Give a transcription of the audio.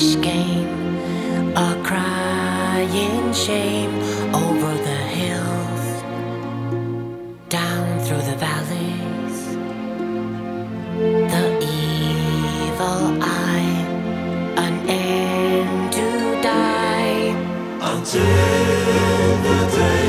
childish game, a crying shame over the hills, down through the valleys, the evil eye, an end to die until the day